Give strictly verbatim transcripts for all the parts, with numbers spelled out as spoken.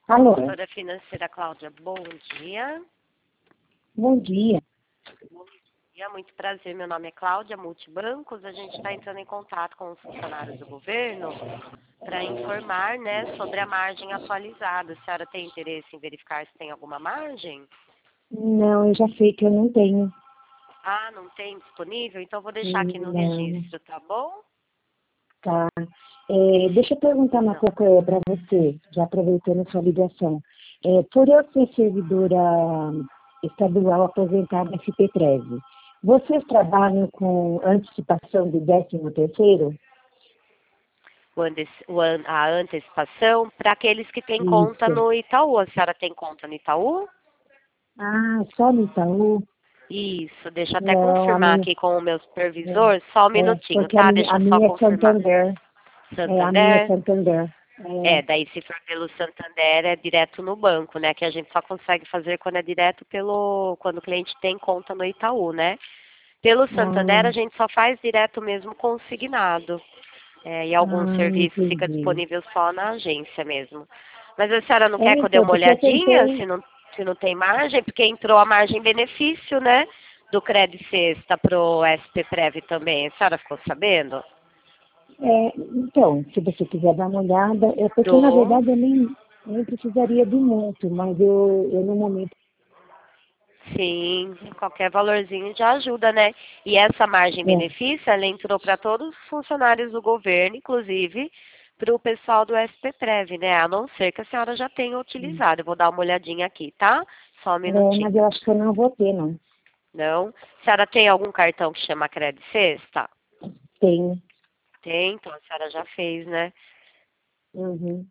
Alô, Consultora financeira Cláudia, bom dia. bom dia. Bom dia, muito prazer. Meu nome é Cláudia, Multibancos. A gente está entrando em contato com os funcionários do governo para informar, né, sobre a margem atualizada. A senhora tem interesse em verificar se tem alguma margem? Não, eu já sei que eu não tenho. Ah, não tem disponível? Então vou deixar aqui no Não, registro, tá bom? tá. É, deixa eu perguntar uma Não. coisa para você, já aproveitando sua ligação. É, por eu ser servidora estadual aposentada F P treze, vocês trabalham com antecipação do décimo terceiro? O ante- o an- a antecipação para aqueles que têm conta Isso. no Itaú. A senhora tem conta no Itaú? Ah, só no Itaú? Isso, deixa eu até Não, a confirmar minha, aqui com o meu supervisor, só um é, é, minutinho, porque a tá? minha, Deixa a eu só minha é confirmar. Santander. É, a minha é Santander? Santander. É, É, daí se for pelo Santander é direto no banco, né? Que a gente só consegue fazer quando é direto pelo, quando o cliente tem conta no Itaú, né? Pelo Santander a ah, gente só faz direto mesmo consignado. É, e alguns ah, serviços fica entendi. disponível só na agência mesmo. Mas a senhora não É, quer que eu dê então, uma porque eu olhadinha tentei, se não, se não tem margem? Porque entrou a margem benefício, né? Do Credit Sexta pro S P Prev também. A senhora ficou sabendo? é, então, se você quiser dar uma olhada, é porque na Do. verdade eu nem, nem precisaria de muito, mas eu, eu no momento, Sim, qualquer valorzinho já ajuda, né? E essa margem é, benefício, ela entrou para todos os funcionários do governo, inclusive para o pessoal do S P Prev, né? A não ser que a senhora já tenha utilizado. Eu vou dar uma olhadinha aqui, tá? Só um é, mas eu minutinho. acho que eu não vou ter, não. Não? A senhora tem algum cartão que chama Credit Sexta? Tenho. Tem, então a senhora já fez, né? Uhum.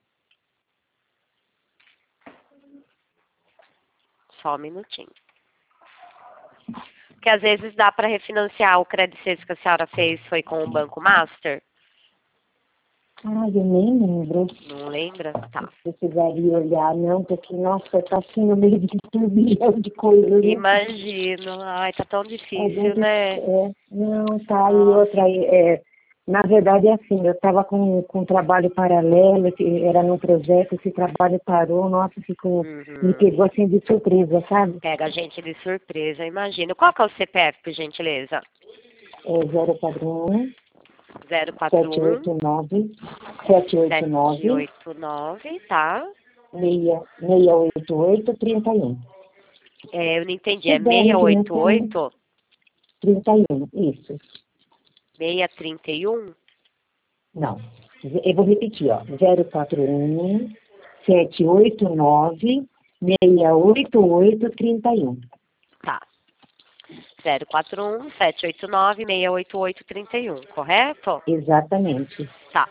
Só um minutinho. Porque às vezes dá para refinanciar o Credit Sexta que a senhora fez, foi com o Banco Master? Ah, eu nem lembro. Não lembra? Tá. Eu precisaria olhar, não, porque, nossa, tá assim no meio de turbilhão de coisas, né? Imagino. Ai, tá tão A difícil, gente, né? é, não, tá, e Nossa. outra, é, na verdade é assim, eu estava com, com um trabalho paralelo, que era num projeto, esse trabalho parou, nossa, ficou, me Uhum. pegou assim de surpresa, sabe? Pega a gente de surpresa, imagino. Qual que é o C P F, por gentileza? É zero padrão, Zero quatro sete um oito nove, sete oito sete nove, oito nove, tá? seis oito oito, trinta e um. É, eu não entendi. Se É der referência, seiscentos e oitenta e oito? trinta e um, isso. seiscentos e trinta e um? Não, eu vou repetir, ó, zero quatro um, sete oito nove, seis oito oito, trinta e um. Tá. Zero quatro um sete oito nove seis oito oito trinta e um, correto? Exatamente. Tá.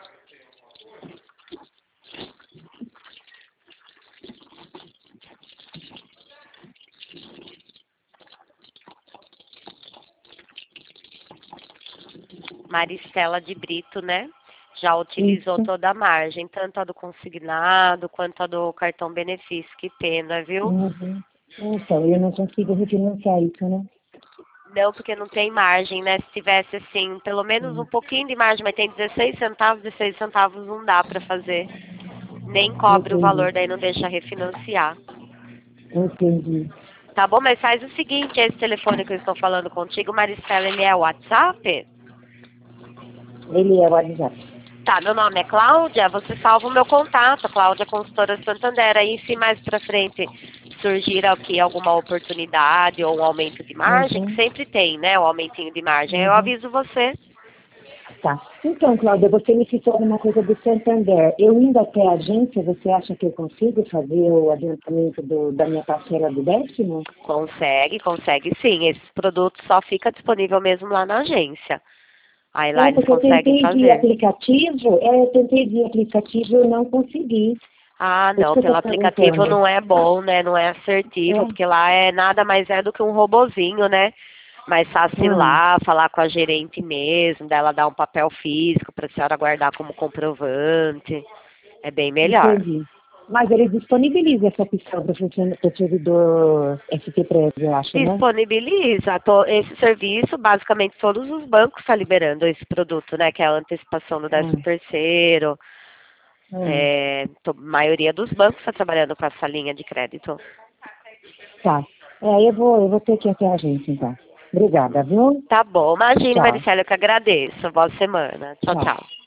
Maristela de Brito, né? Já utilizou Isso. toda a margem, tanto a do consignado quanto a do cartão benefício. Que pena, viu? Uhum. Então, eu não consigo refinanciar isso, né? Não, porque não tem margem, né? Se tivesse, assim, pelo menos um Hum, pouquinho de margem, mas tem dezesseis centavos, dezesseis centavos não dá para fazer. Nem cobre o Entendi. valor, daí não deixa refinanciar. Entendi. Tá bom, mas faz o seguinte, esse telefone que eu estou falando contigo, Maristela, ele é o WhatsApp? Ele é o WhatsApp. Tá, meu nome é Cláudia, você salva o meu contato, Cláudia Consultora Santander. Aí, se mais pra frente surgir aqui alguma oportunidade ou um aumento de margem, que Uhum. sempre tem, né, o aumentinho de margem, eu Uhum. aviso você. Tá. Então, Cláudia, você me citou alguma coisa do Santander. Eu indo até a agência, você acha que eu consigo fazer o adiantamento do, da minha parcela do décimo? Consegue, consegue sim. Esse produto só fica disponível mesmo lá na agência. Aí lá É, eles porque eu conseguem tentei via fazer. aplicativo, é, eu tentei via aplicativo e eu não consegui. Ah, Por isso não, que eu pelo estou aplicativo perguntando. não é bom, né? Não é assertivo, É. porque lá é nada mais é do que um robozinho, né? Mais fácil ir Ah, lá, falar com a gerente mesmo, dela dar um papel físico para a senhora guardar como comprovante. É bem melhor. entendi. Mas ele disponibiliza essa opção para o servidor S T Prev, eu acho, né? Disponibiliza to- esse serviço, basicamente todos os bancos estão liberando esse produto, né? Que é a antecipação do décimo Ah, terceiro. Hum. É, a maioria dos bancos está trabalhando com essa linha de crédito. Tá. É, eu vou, eu vou ter que ir até a agência, então. Obrigada, viu? Tá bom. Imagine, Tchau. Maricela, eu que agradeço. Boa semana. Tchau, Tchau. tchau.